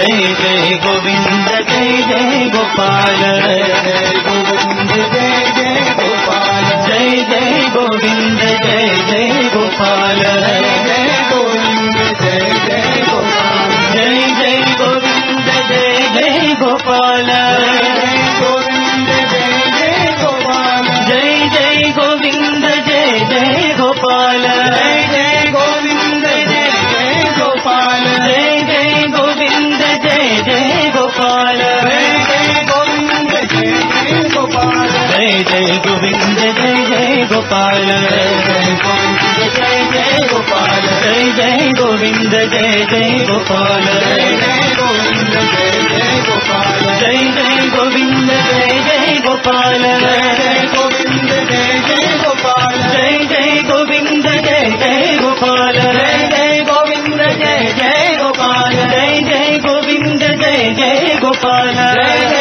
जय जय गोविंद जय जय गोपाल जय जय गोविंद जय जय गोपाल जय जय गोविंद जय जय गोपाल जय जय गोविंद जय जय गोपाल जय जय गोविंद जय जय गोपाल जय जय गोविंद जय जय गोपाल जय जय गोविंद जय जय गोपाल जय जय गोविंद जय जय गोपाल जय जय गोविंद जय जय गोपाल जय जय गोविंद जय जय गोपाल जय जय गोविंद जय जय गोपाल